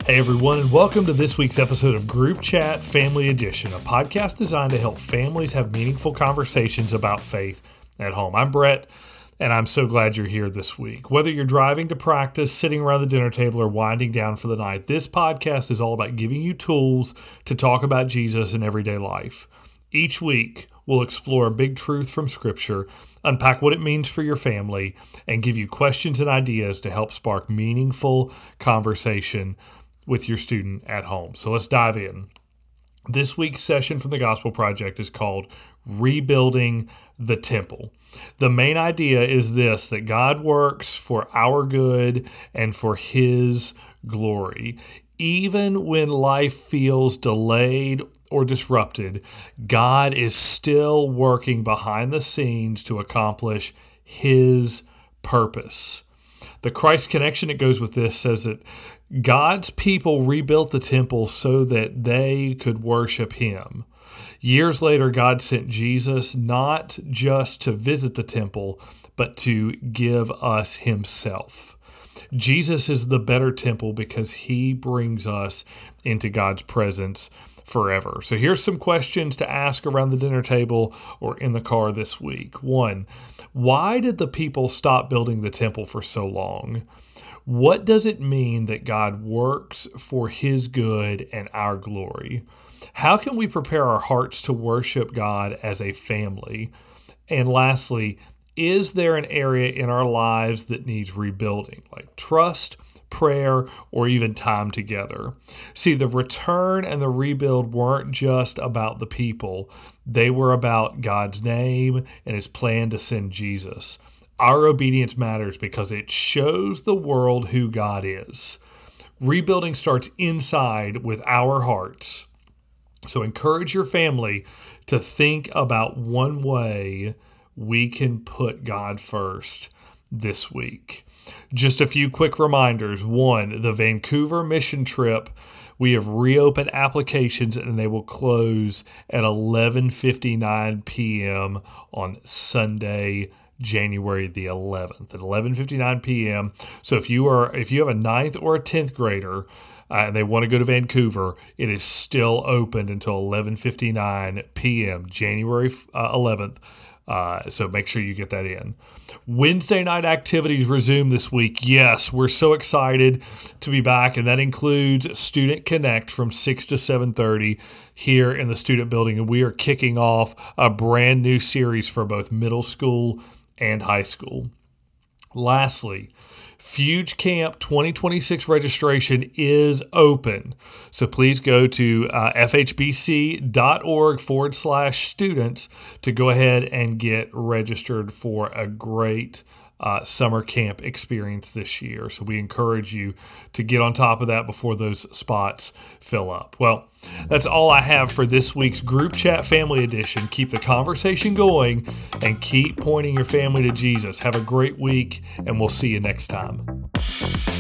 Hey everyone, and welcome to this week's episode of Group Chat Family Edition, a podcast designed to help families have meaningful conversations about faith at home. I'm Brett, and I'm so glad you're here this week. Whether you're driving to practice, sitting around the dinner table, or winding down for the night, this podcast is all about giving you tools to talk about Jesus in everyday life. Each week, we'll explore a big truth from Scripture, unpack what it means for your family, and give you questions and ideas to help spark meaningful conversation with your student at home. So let's dive in. This week's session from the Gospel Project is called Rebuilding the Temple. The main idea is this, that God works for our good and for His glory. Even when life feels delayed or disrupted, God is still working behind the scenes to accomplish His purpose. The Christ connection that goes with this says that God's people rebuilt the temple so that they could worship Him. Years later, God sent Jesus not just to visit the temple, but to give us Himself. Jesus is the better temple because He brings us into God's presence forever. So here's some questions to ask around the dinner table or in the car this week. 1, why did the people stop building the temple for so long? What does it mean that God works for His good and our glory? How can we prepare our hearts to worship God as a family? And lastly, is there an area in our lives that needs rebuilding, like trust, prayer, or even time together? See, the return and the rebuild weren't just about the people. They were about God's name and His plan to send Jesus. Our obedience matters because it shows the world who God is. Rebuilding starts inside with our hearts. So encourage your family to think about one way we can put God first this week. Just a few quick reminders. 1, the Vancouver mission trip. We have reopened applications and they will close at 11:59 p.m. on Sunday, January the 11th at 11:59 p.m. So if you have a 9th or a 10th grader and they want to go to Vancouver, it is still open until 11:59 p.m. January 11th. So make sure you get that in. Wednesday night activities resume this week. Yes, we're so excited to be back, and that includes Student Connect from 6 to 7:30 here in the student building. And we are kicking off a brand new series for both middle school and high school. Lastly, Fuge Camp 2026 registration is open. So please go to fhbc.org/students to go ahead and get registered for a great summer camp experience this year. So we encourage you to get on top of that before those spots fill up. Well, that's all I have for this week's Group Chat Family Edition. Keep the conversation going and keep pointing your family to Jesus. Have a great week, and we'll see you next time.